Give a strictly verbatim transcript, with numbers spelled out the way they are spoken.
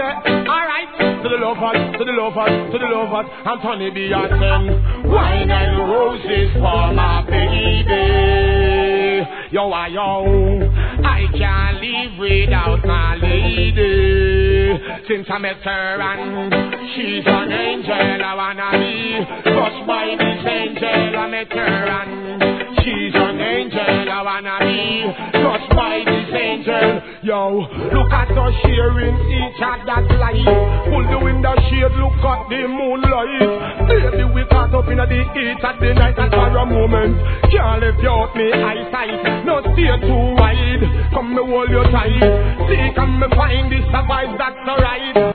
say, alright, to the lovers, to the lovers, to the lovers, Anthony B. send wine and roses for my baby. Yo, I yo, I can't live without my lady. Since I met her and she's an angel, I wanna be touched by this angel. I met her and she's an angel, I wanna be touched by this angel. Yo, look at us sharing each other's life. Pull the window shade, look at the moonlight. Baby, we caught up in the heat at the night, and for a moment can't lift you out me eyesight. No stay too wide, come me hold you tight. See, come me find this survive, that's alright.